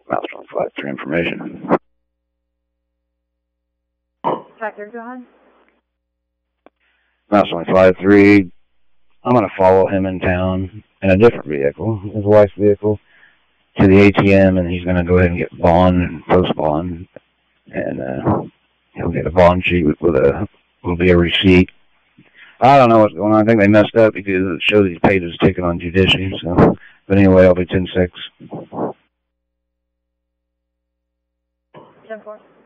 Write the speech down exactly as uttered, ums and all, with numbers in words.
Mouse one five three information. Tractor, go ahead. Mouse one five three. I'm going to follow him in town in a different vehicle, his wife's vehicle, to the A T M, and he's going to go ahead and get bond and post bond, and uh, he'll get a bond sheet with, with a will be a receipt. I don't know what's going on. I think they messed up because it shows he's paid his ticket on Judiciary. So, but anyway, I'll be ten six. ten four.